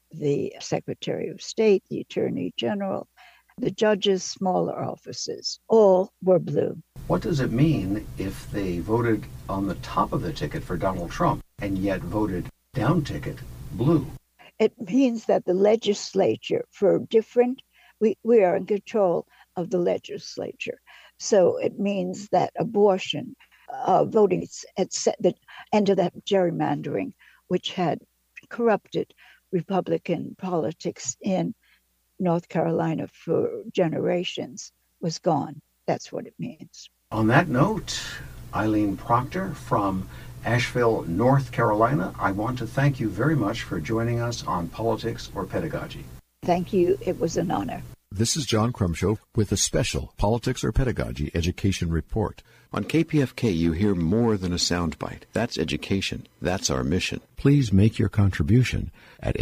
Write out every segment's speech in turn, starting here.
the Secretary of State, the Attorney General, the judges, smaller offices, all were blue. What does it mean if they voted on the top of the ticket for Donald Trump and yet voted down ticket blue? It means that the legislature, we are in control of the legislature. So it means that abortion, voting at the end of that gerrymandering, which had corrupted Republican politics in North Carolina for generations, was gone. That's what it means. On that note, Eileen Proctor from Asheville, North Carolina, I want to thank you very much for joining us on Politics or Pedagogy. Thank you. It was an honor. This is John Crumshow with a special Politics or Pedagogy Education Report. On KPFK, you hear more than a soundbite. That's education. That's our mission. Please make your contribution at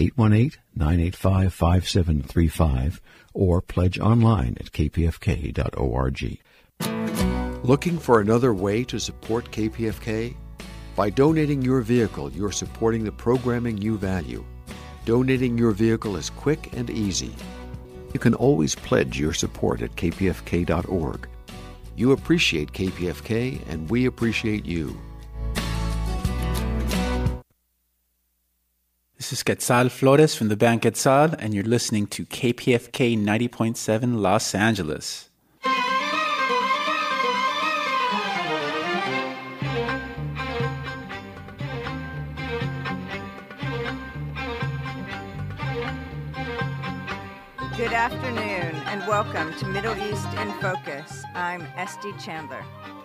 818-985-5735 or pledge online at kpfk.org. Looking for another way to support KPFK? By donating your vehicle, you're supporting the programming you value. Donating your vehicle is quick and easy. You can always pledge your support at kpfk.org. You appreciate KPFK, and we appreciate you. This is Quetzal Flores from the band Quetzal, and you're listening to KPFK 90.7 Los Angeles. Good afternoon and welcome to Middle East in Focus. I'm Esty Chandler.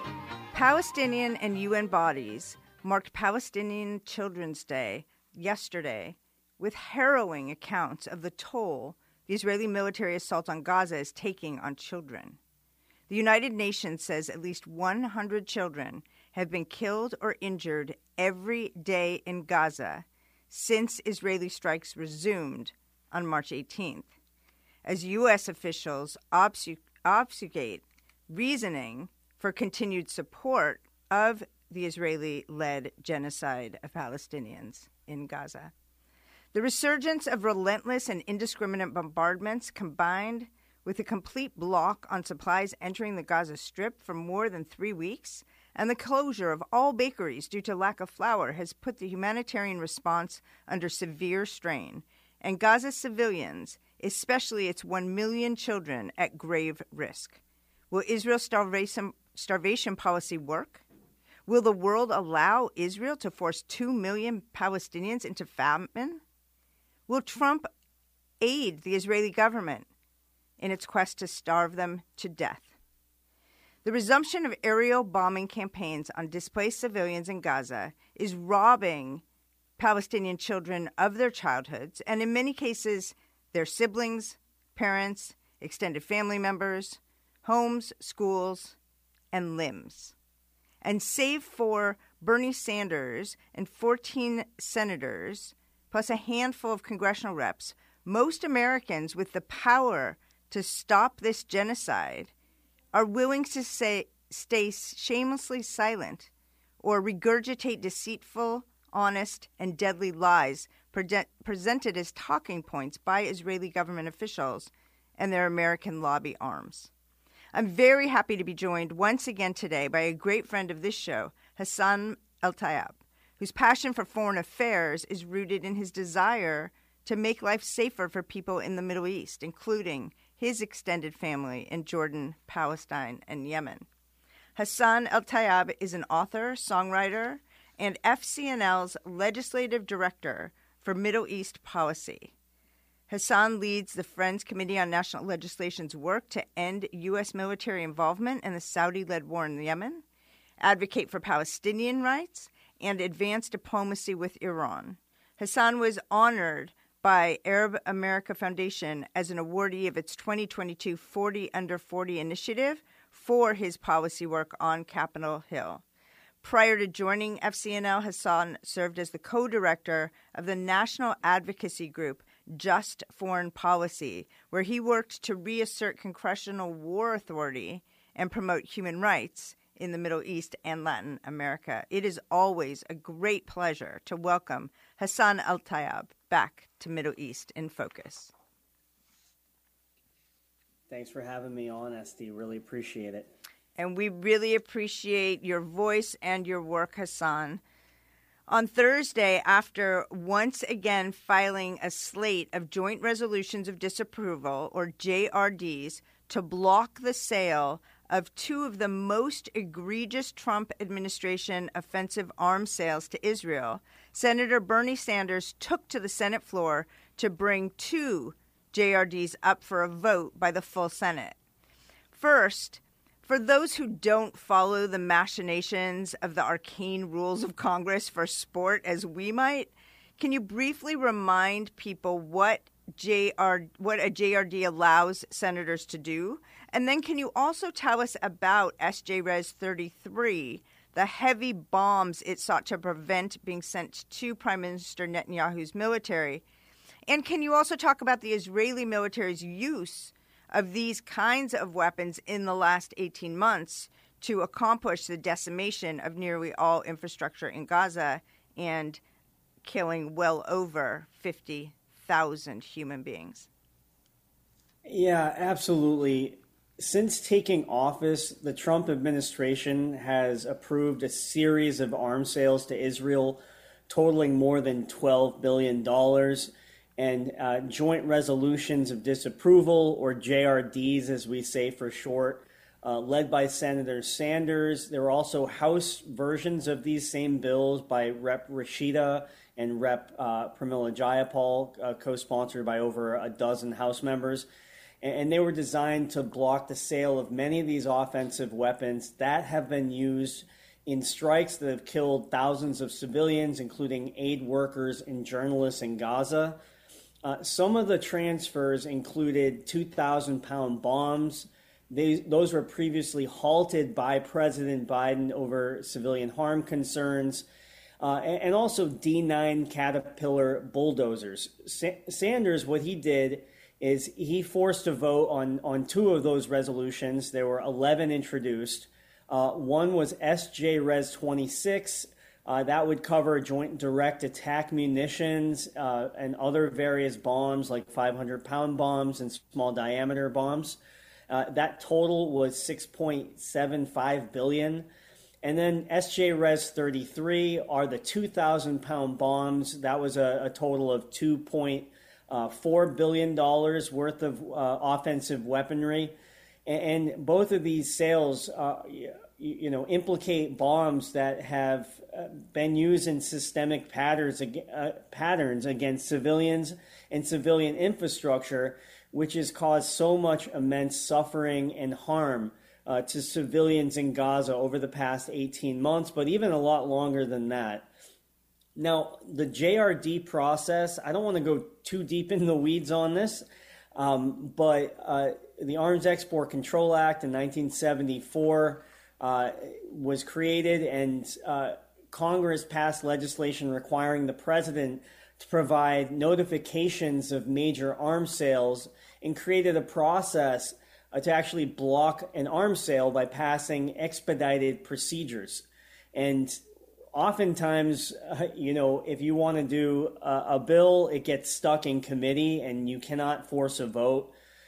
Palestinian and UN bodies marked Palestinian Children's Day yesterday with harrowing accounts of the toll the Israeli military assault on Gaza is taking on children. The United Nations says at least 100 children have been killed or injured every day in Gaza since Israeli strikes resumed on March 18th. As U.S. officials obfuscate reasoning for continued support of the Israeli-led genocide of Palestinians in Gaza. The resurgence of relentless and indiscriminate bombardments combined with a complete block on supplies entering the Gaza Strip for more than 3 weeks and the closure of all bakeries due to lack of flour has put the humanitarian response under severe strain, and Gaza's civilians, especially its 1 million children, at grave risk. Will Israel's starvation policy work? Will the world allow Israel to force 2 million Palestinians into famine? Will Trump aid the Israeli government in its quest to starve them to death? The resumption of aerial bombing campaigns on displaced civilians in Gaza is robbing Palestinian children of their childhoods, and in many cases, their siblings, parents, extended family members, homes, schools, and limbs. And save for Bernie Sanders and 14 senators, plus a handful of congressional reps, most Americans with the power to stop this genocide are willing to stay shamelessly silent or regurgitate deceitful, honest, and deadly lies presented as talking points by Israeli government officials and their American lobby arms. I'm very happy to be joined once again today by a great friend of this show, Hassan El-Tayyab, whose passion for foreign affairs is rooted in his desire to make life safer for people in the Middle East, including his extended family in Jordan, Palestine, and Yemen. Hassan El-Tayyab is an author, songwriter, and FCNL's legislative director for Middle East policy. Hassan leads the Friends Committee on National Legislation's work to end U.S. military involvement in the Saudi-led war in Yemen, advocate for Palestinian rights, and advance diplomacy with Iran. Hassan was honored by Arab America Foundation as an awardee of its 2022 40 Under 40 initiative for his policy work on Capitol Hill. Prior to joining FCNL, Hassan served as the co-director of the national advocacy group Just Foreign Policy, where he worked to reassert congressional war authority and promote human rights in the Middle East and Latin America. It is always a great pleasure to welcome Hassan El-Tayyab back to Middle East in Focus. Thanks for having me on, Esty. Really appreciate it. And we really appreciate your voice and your work, Hassan. On Thursday, after once again filing a slate of joint resolutions of disapproval, or JRDs, to block the sale of two of the most egregious Trump administration offensive arms sales to Israel, Senator Bernie Sanders took to the Senate floor to bring two JRDs up for a vote by the full Senate. First, for those who don't follow the machinations of the arcane rules of Congress for sport as we might, can you briefly remind people what a JRD allows senators to do? And then can you also tell us about SJ Res 33, the heavy bombs it sought to prevent being sent to Prime Minister Netanyahu's military? And can you also talk about the Israeli military's use of these kinds of weapons in the last 18 months to accomplish the decimation of nearly all infrastructure in Gaza and killing well over 50,000 human beings? Yeah, absolutely. Since taking office, the Trump administration has approved a series of arms sales to Israel totaling more than $12 billion. And joint resolutions of disapproval, or JRDs as we say for short, led by Senator Sanders. There were also House versions of these same bills by Rep. Rashida and Rep. Pramila Jayapal, co-sponsored by over a dozen House members. And they were designed to block the sale of many of these offensive weapons that have been used in strikes that have killed thousands of civilians, including aid workers and journalists in Gaza. Some of the transfers included 2,000-pound bombs. Those were previously halted by President Biden over civilian harm concerns, and also D9 Caterpillar bulldozers. Sanders, what he did is he forced a vote on two of those resolutions. There were 11 introduced. One was SJ Res 26. That would cover joint direct attack munitions and other various bombs like 500-pound bombs and small diameter bombs. That total was $6.75 billion. And then SJ Res 33 are the 2,000-pound bombs. That was a total of $2.4 billion worth of offensive weaponry. And both of these sales implicate bombs that have been used in systemic patterns against civilians and civilian infrastructure, which has caused so much immense suffering and harm to civilians in Gaza over the past 18 months, but even a lot longer than that. Now, the JRD process, I don't want to go too deep in the weeds on this, but the Arms Export Control Act in 1974 was created, and Congress passed legislation requiring the president to provide notifications of major arms sales, and created a process to actually block an arms sale by passing expedited procedures. And oftentimes, if you want to do a bill, it gets stuck in committee and you cannot force a vote.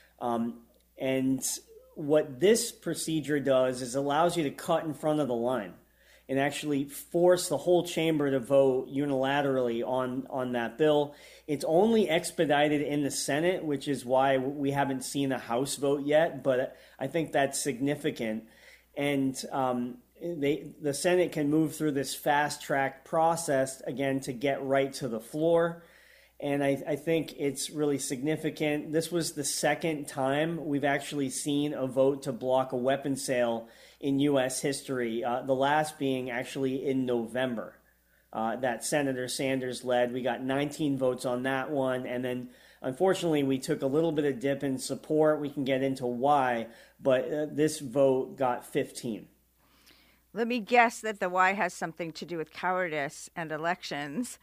And what this procedure does is allows you to cut in front of the line and actually force the whole chamber to vote unilaterally on that bill. It's only expedited in the Senate, which is why we haven't seen a House vote yet, but I think that's significant. And the Senate can move through this fast-track process, again, to get right to the floor. And I think it's really significant. This was the second time we've actually seen a vote to block a weapon sale in U.S. history, the last being actually in November that Senator Sanders led. We got 19 votes on that one. And then, unfortunately, we took a little bit of dip in support. We can get into why, but this vote got 15. Let me guess that the why has something to do with cowardice and elections.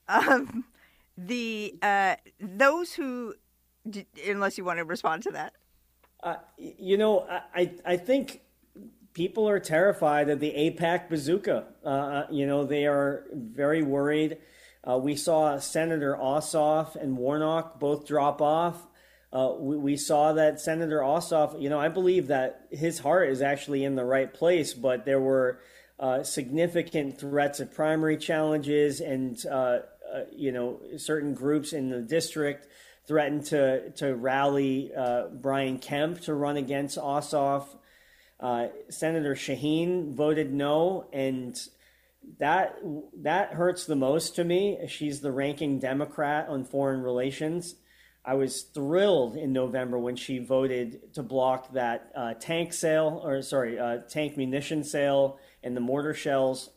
Those who, unless you want to respond to that. I think people are terrified of the AIPAC bazooka. They are very worried. We saw Senator Ossoff and Warnock both drop off. We saw that Senator Ossoff, I believe that his heart is actually in the right place, but there were significant threats of primary challenges, and certain groups in the district threatened to rally Brian Kemp to run against Ossoff. Senator Shaheen voted no, and that hurts the most to me. She's the ranking Democrat on foreign relations. I was thrilled in November when she voted to block that tank munition sale and the mortar shells.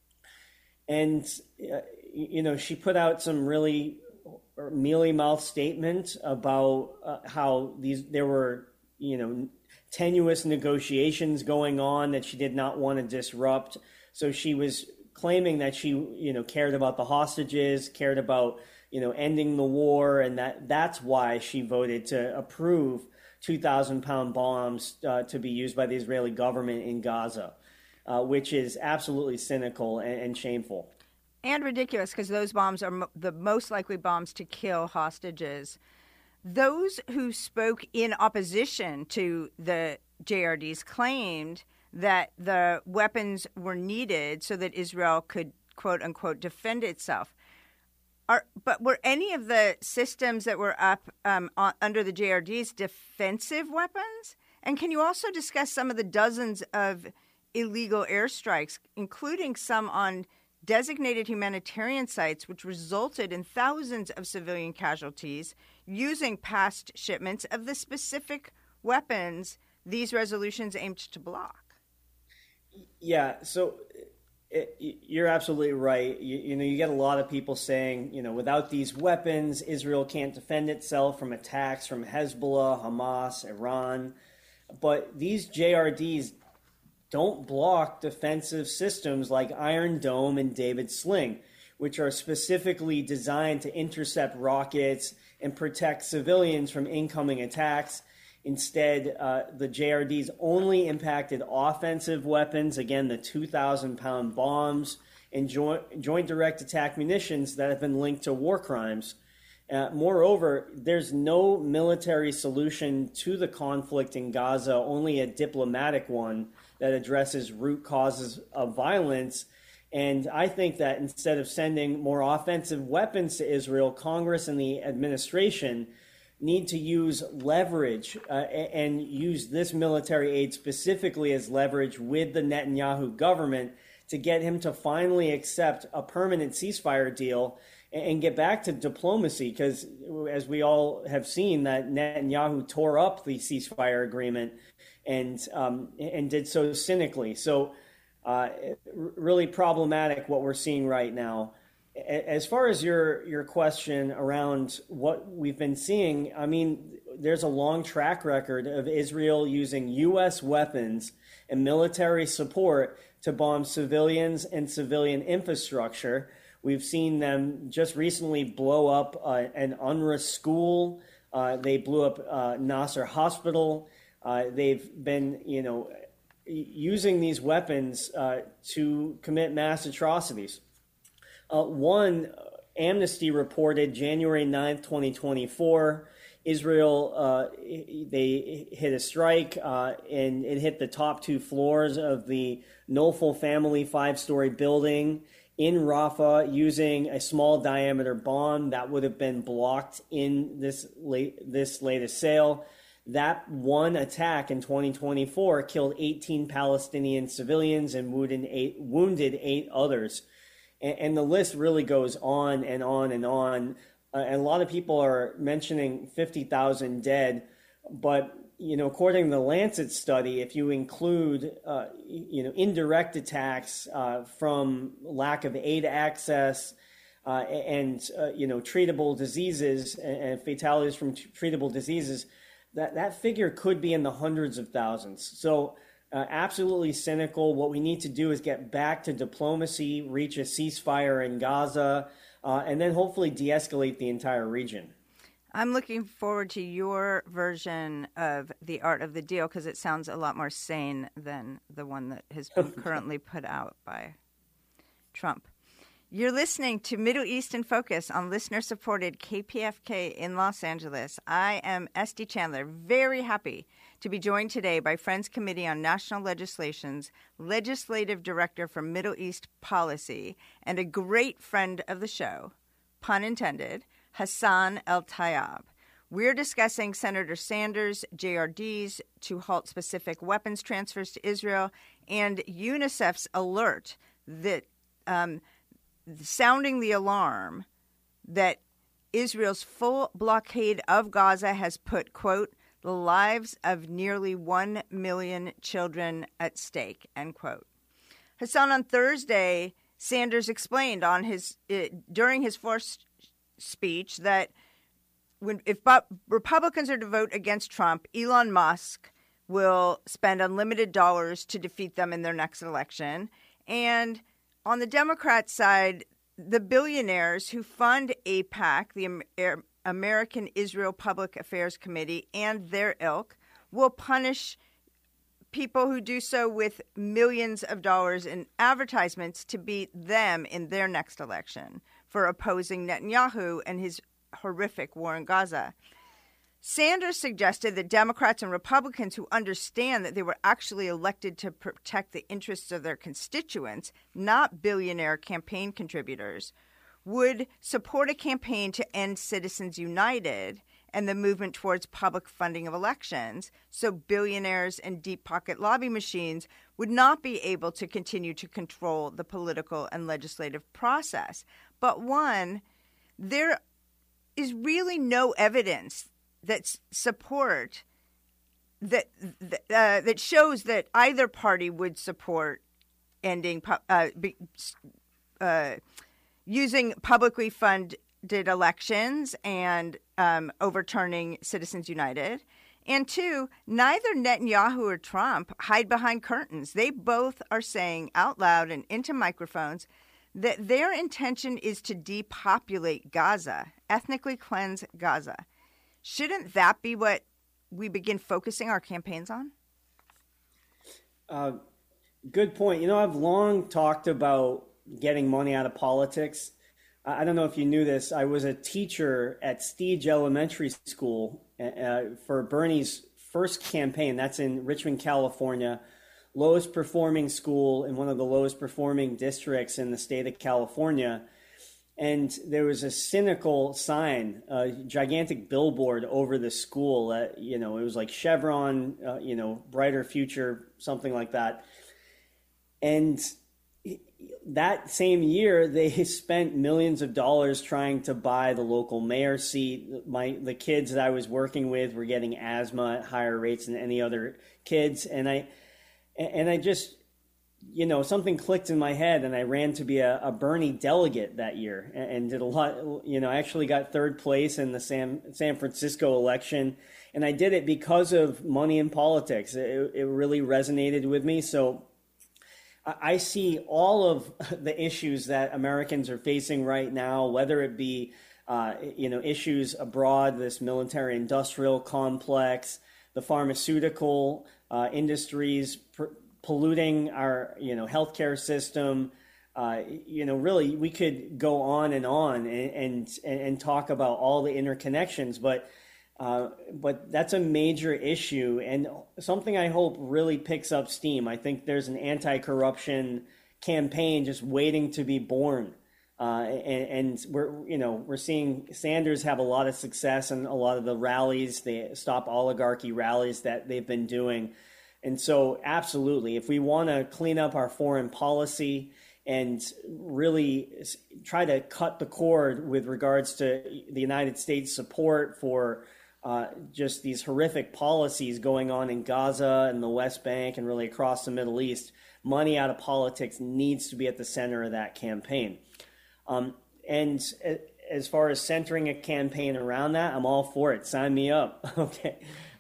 And, she put out some really mealy-mouthed statement about how there were, tenuous negotiations going on that she did not want to disrupt. So she was claiming that she, cared about the hostages, cared about, ending the war, and that's why she voted to approve 2,000-pound bombs to be used by the Israeli government in Gaza, which is absolutely cynical and shameful. And ridiculous, because those bombs are the most likely bombs to kill hostages. Those who spoke in opposition to the JRDs claimed that the weapons were needed so that Israel could, quote unquote, defend itself. But were any of the systems that were up under the JRDs defensive weapons? And can you also discuss some of the dozens of illegal airstrikes, including some on designated humanitarian sites, which resulted in thousands of civilian casualties, using past shipments of the specific weapons these resolutions aimed to block? Yeah, so you're absolutely right. You get a lot of people saying, without these weapons, Israel can't defend itself from attacks from Hezbollah, Hamas, Iran. But these JRDs don't block defensive systems like Iron Dome and David Sling, which are specifically designed to intercept rockets and protect civilians from incoming attacks. Instead, the JRDs only impacted offensive weapons, again, the 2,000-pound bombs and joint direct attack munitions that have been linked to war crimes. Moreover, there's no military solution to the conflict in Gaza, only a diplomatic one that addresses root causes of violence. And I think that instead of sending more offensive weapons to Israel, Congress and the administration need to use leverage and use this military aid specifically as leverage with the Netanyahu government to get him to finally accept a permanent ceasefire deal and get back to diplomacy, because as we all have seen, that Netanyahu tore up the ceasefire agreement and did so cynically. So really problematic what we're seeing right now. As far as your question around what we've been seeing, I mean, there's a long track record of Israel using U.S. weapons and military support to bomb civilians and civilian infrastructure. We've seen them just recently blow up an UNRWA school. They blew up Nasser Hospital. They've been, using these weapons to commit mass atrocities. One, Amnesty reported January 9th, 2024, Israel, they hit a strike and it hit the top 2 floors of the Nofel family 5-story building in Rafah using a small diameter bomb that would have been blocked in this latest sale. That one attack in 2024 killed 18 Palestinian civilians and wounded 8 others. And the list really goes on and on and on. And a lot of people are mentioning 50,000 dead. But, according to the Lancet study, if you include, indirect attacks from lack of aid access and treatable diseases and fatalities from treatable diseases, that figure could be in the hundreds of thousands. So absolutely cynical. What we need to do is get back to diplomacy, reach a ceasefire in Gaza, and then hopefully de-escalate the entire region. I'm looking forward to your version of the art of the deal because it sounds a lot more sane than the one that has been currently put out by Trump. You're listening to Middle East in Focus on listener-supported KPFK in Los Angeles. I am Esty Chandler, very happy to be joined today by Friends Committee on National Legislation's Legislative Director for Middle East Policy and a great friend of the show, pun intended, Hassan El-Tayeb. We're discussing Senator Sanders' JRDs to halt specific weapons transfers to Israel and UNICEF's alert that sounding the alarm that Israel's full blockade of Gaza has put, quote, the lives of nearly 1 million children at stake, end quote. Hassan, on Thursday, Sanders explained during his first speech that if Republicans are to vote against Trump, Elon Musk will spend unlimited dollars to defeat them in their next election. And on the Democrat side, the billionaires who fund AIPAC, the American Israel Public Affairs Committee, and their ilk will punish people who do so with millions of dollars in advertisements to beat them in their next election for opposing Netanyahu and his horrific war in Gaza. Sanders suggested that Democrats and Republicans who understand that they were actually elected to protect the interests of their constituents, not billionaire campaign contributors, would support a campaign to end Citizens United and the movement towards public funding of elections, so billionaires and deep-pocket lobby machines would not be able to continue to control the political and legislative process. But there is really no evidence that that shows that either party would support ending using publicly funded elections and overturning Citizens United. And two, neither Netanyahu or Trump hide behind curtains. They both are saying out loud and into microphones that their intention is to depopulate Gaza, ethnically cleanse Gaza. Shouldn't that be what we begin focusing our campaigns on? Good point. I've long talked about getting money out of politics. I don't know if you knew this. I was a teacher at Steege Elementary School for Bernie's first campaign. That's in Richmond, California, lowest performing school in one of the lowest performing districts in the state of California. And there was a cynical sign, a gigantic billboard over the school. It was like Chevron, brighter future, something like that. And that same year, they spent millions of dollars trying to buy the local mayor's seat. The kids that I was working with were getting asthma at higher rates than any other kids. And I just, something clicked in my head, and I ran to be a Bernie delegate that year and did a lot. I actually got third place in the San Francisco election, and I did it because of money in politics. It really resonated with me. So I see all of the issues that Americans are facing right now, whether it be, issues abroad, this military-industrial complex, the pharmaceutical industries polluting our, healthcare system. Really, we could go on and talk about all the interconnections, but that's a major issue and something I hope really picks up steam. I think there's an anti-corruption campaign just waiting to be born. And we're seeing Sanders have a lot of success in a lot of the rallies, the Stop Oligarchy rallies that they've been doing. And so absolutely, if we want to clean up our foreign policy and really try to cut the cord with regards to the United States support for just these horrific policies going on in Gaza and the West Bank and really across the Middle East, money out of politics needs to be at the center of that campaign. And as far as centering a campaign around that, I'm all for it. Sign me up. Okay.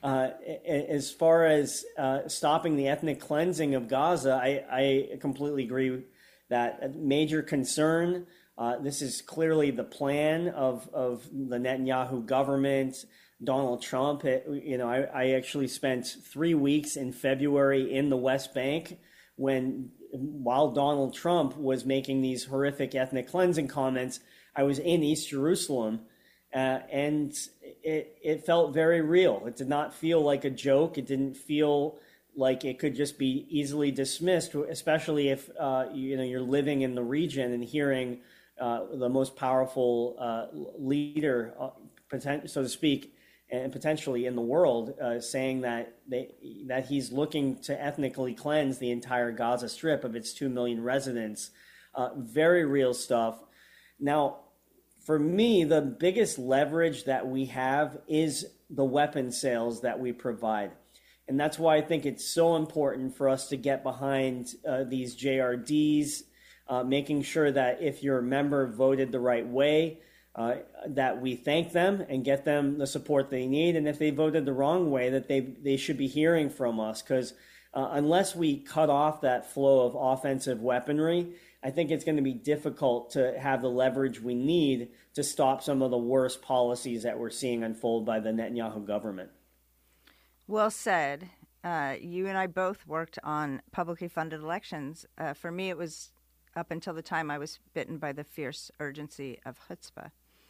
As far as stopping the ethnic cleansing of Gaza, I completely agree that a major concern. This is clearly the plan of the Netanyahu government, Donald Trump. I actually spent 3 weeks in February in the West Bank when while Donald Trump was making these horrific ethnic cleansing comments, I was in East Jerusalem, and it felt very real. It did not feel like a joke. It didn't feel like it could just be easily dismissed, especially if you're living in the region and hearing the most powerful leader, so to speak, and potentially in the world, saying that he's looking to ethnically cleanse the entire Gaza Strip of its 2 million residents. Very real stuff. Now, for me, the biggest leverage that we have is the weapon sales that we provide. And that's why I think it's so important for us to get behind these JRDs, making sure that if your member voted the right way, that we thank them and get them the support they need. And if they voted the wrong way, that they should be hearing from us, because unless we cut off that flow of offensive weaponry, I think it's going to be difficult to have the leverage we need to stop some of the worst policies that we're seeing unfold by the Netanyahu government. Well said. You and I both worked on publicly funded elections. For me, it was up until the time I was bitten by the fierce urgency of chutzpah.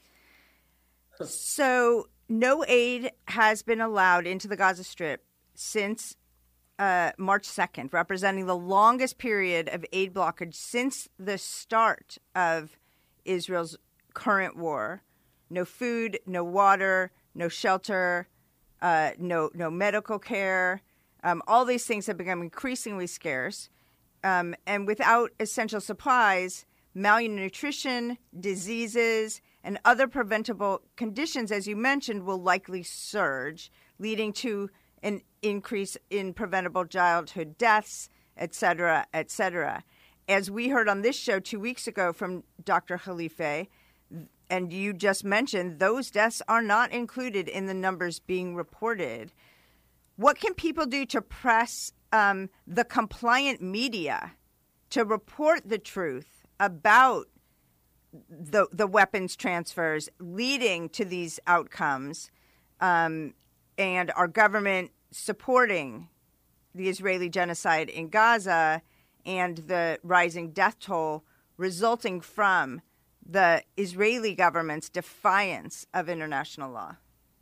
So no aid has been allowed into the Gaza Strip since March 2nd, representing the longest period of aid blockage since the start of Israel's current war. No food, no water, no shelter, no medical care. All these things have become increasingly scarce. And without essential supplies, malnutrition, diseases, and other preventable conditions, as you mentioned, will likely surge, leading to an increase in preventable childhood deaths, et cetera, et cetera. As we heard on this show 2 weeks ago from Dr. Khalife, and you just mentioned, those deaths are not included in the numbers being reported. What can people do to press the compliant media to report the truth about the weapons transfers leading to these outcomes, and our government supporting the Israeli genocide in Gaza and the rising death toll resulting from the Israeli government's defiance of international law?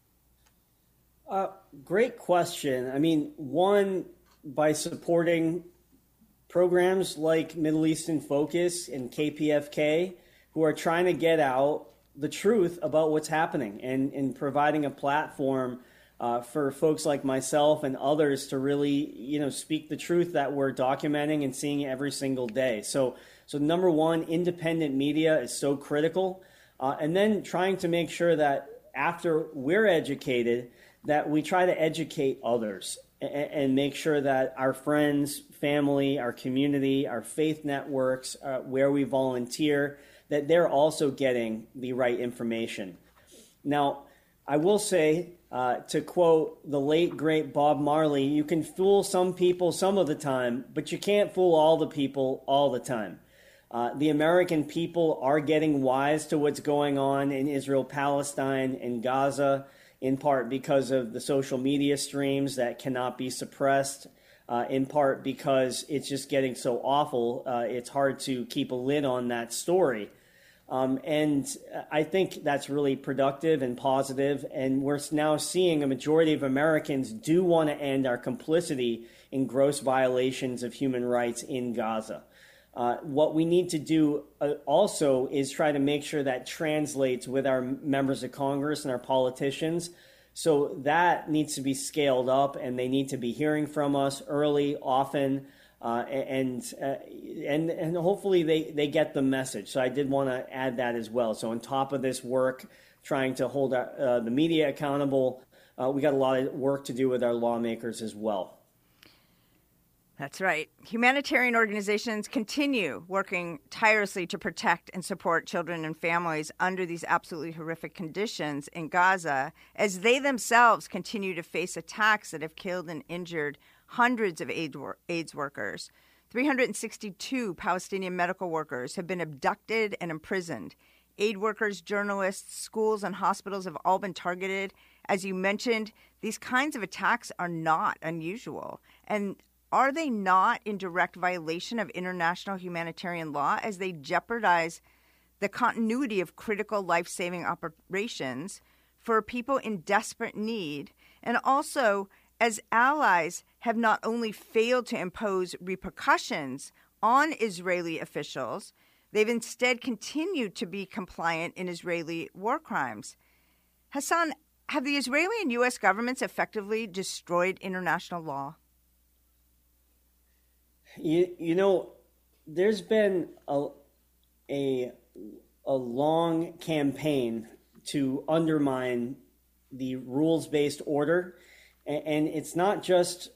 Great question. I mean, one, by supporting programs like Middle East in Focus and KPFK, who are trying to get out the truth about what's happening and providing a platform for folks like myself and others to really, speak the truth that we're documenting and seeing every single day. So number one, independent media is so critical. And then trying to make sure that after we're educated, that we try to educate others and make sure that our friends, family, our community, our faith networks, where we volunteer, that they're also getting the right information. Now, I will say, to quote the late, great Bob Marley, you can fool some people some of the time, but you can't fool all the people all the time. The American people are getting wise to what's going on in Israel, Palestine, and Gaza, in part because of the social media streams that cannot be suppressed, in part because it's just getting so awful. It's hard to keep a lid on that story. And I think that's really productive and positive. And we're now seeing a majority of Americans do want to end our complicity in gross violations of human rights in Gaza. What we need to do also is try to make sure that translates with our members of Congress and our politicians. So that needs to be scaled up, and they need to be hearing from us early, often, and hopefully they get the message. So I did want to add that as well. So on top of this work, trying to hold the media accountable, we got a lot of work to do with our lawmakers as well. That's right. Humanitarian organizations continue working tirelessly to protect and support children and families under these absolutely horrific conditions in Gaza, as they themselves continue to face attacks that have killed and injured hundreds of AIDS workers. 362 Palestinian medical workers have been abducted and imprisoned. Aid workers, journalists, schools, and hospitals have all been targeted. As you mentioned, these kinds of attacks are not unusual. And are they not in direct violation of international humanitarian law as they jeopardize the continuity of critical life-saving operations for people in desperate need, and also as allies have not only failed to impose repercussions on Israeli officials, they've instead continued to be compliant in Israeli war crimes. Hassan, have the Israeli and U.S. governments effectively destroyed international law? You know, there's been a long campaign to undermine the rules-based order, and it's not just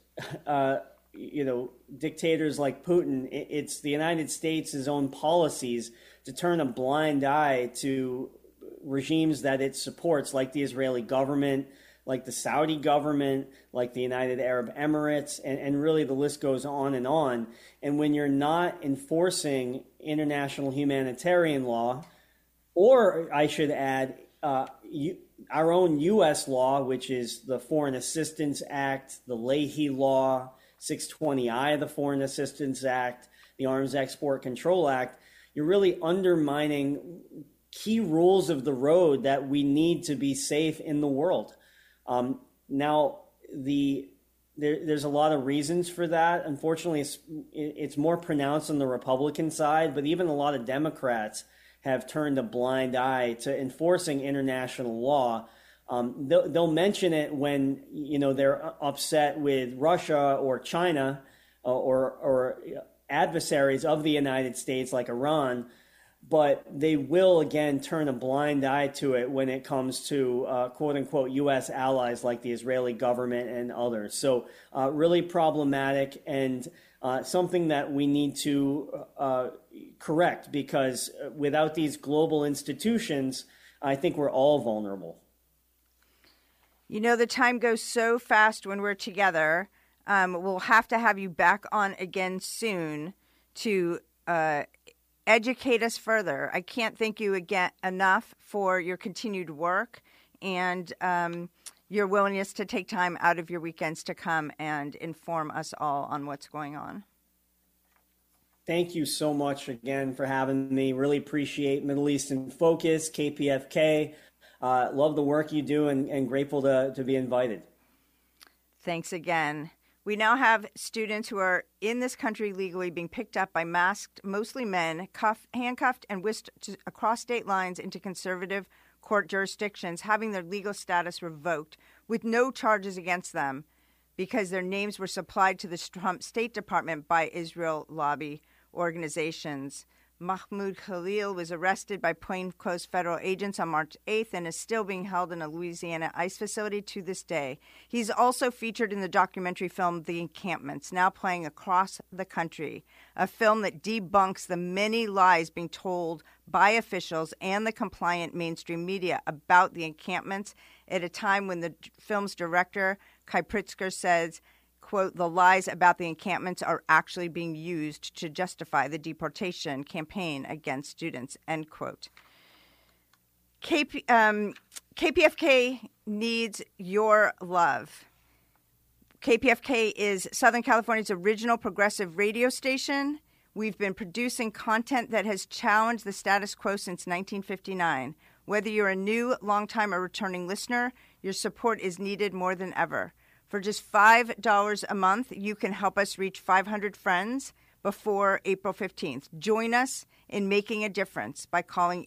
dictators like Putin. It's the United States' own policies to turn a blind eye to regimes that it supports, like the Israeli government, like the Saudi government, like the United Arab Emirates, and really the list goes on. And when you're not enforcing international humanitarian law, or I should add, our own U.S. law, which is the Foreign Assistance Act, the Leahy Law, 620I, the Foreign Assistance Act, the Arms Export Control Act, you're really undermining key rules of the road that we need to be safe in the world. Now, there's a lot of reasons for that. Unfortunately, it's more pronounced on the Republican side, but even a lot of Democrats have turned a blind eye to enforcing international law. They'll mention it when they're upset with Russia or China or adversaries of the United States like Iran, but they will again turn a blind eye to it when it comes to quote unquote U.S. allies like the Israeli government and others. So really problematic, and something that we need to correct, because without these global institutions, I think we're all vulnerable. You know, the time goes so fast when we're together. We'll have to have you back on again soon to educate us further. I can't thank you again enough for your continued work and your willingness to take time out of your weekends to come and inform us all on what's going on. Thank you so much again for having me. Really appreciate Middle East in Focus, KPFK. Love the work you do, and grateful to be invited. Thanks again. We now have students who are in this country legally being picked up by masked, mostly men, handcuffed and whisked across state lines into conservative court jurisdictions, having their legal status revoked with no charges against them because their names were supplied to the Trump State Department by Israel lobby organizations. Mahmoud Khalil was arrested by plainclothes federal agents on March 8th and is still being held in a Louisiana ICE facility to this day. He's also featured in the documentary film The Encampments, now playing across the country, a film that debunks the many lies being told by officials and the compliant mainstream media about the encampments at a time when the film's director, Kai Pritzker, says, quote, the lies about the encampments are actually being used to justify the deportation campaign against students, end quote. KPFK needs your love. KPFK is Southern California's original progressive radio station. We've been producing content that has challenged the status quo since 1959. Whether you're a new, long-time, or returning listener, your support is needed more than ever. For just $5 a month, you can help us reach 500 friends before April 15th. Join us in making a difference by calling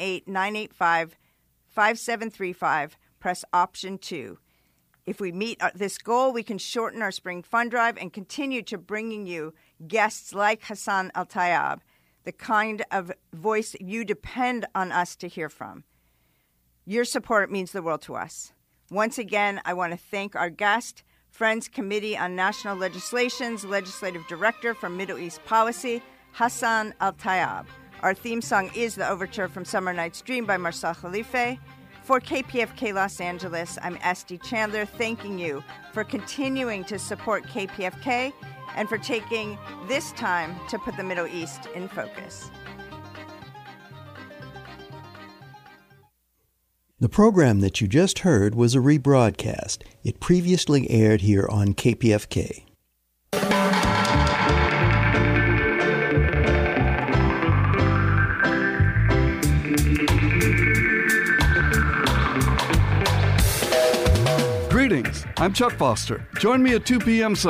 818-985-5735. Press option 2. If we meet this goal, we can shorten our spring fund drive and continue to bringing you guests like Hassan Al-Tayyab, the kind of voice you depend on us to hear from. Your support means the world to us. Once again, I want to thank our guest, Friends Committee on National Legislation's Legislative Director for Middle East Policy, Hassan Al-Tayyab. Our theme song is the overture from Summer Night's Dream by Marcel Khalife. For KPFK Los Angeles, I'm Esty Chandler, thanking you for continuing to support KPFK and for taking this time to put the Middle East in focus. The program that you just heard was a rebroadcast. It previously aired here on KPFK. Greetings, I'm Chuck Foster. Join me at 2 p.m. Sunday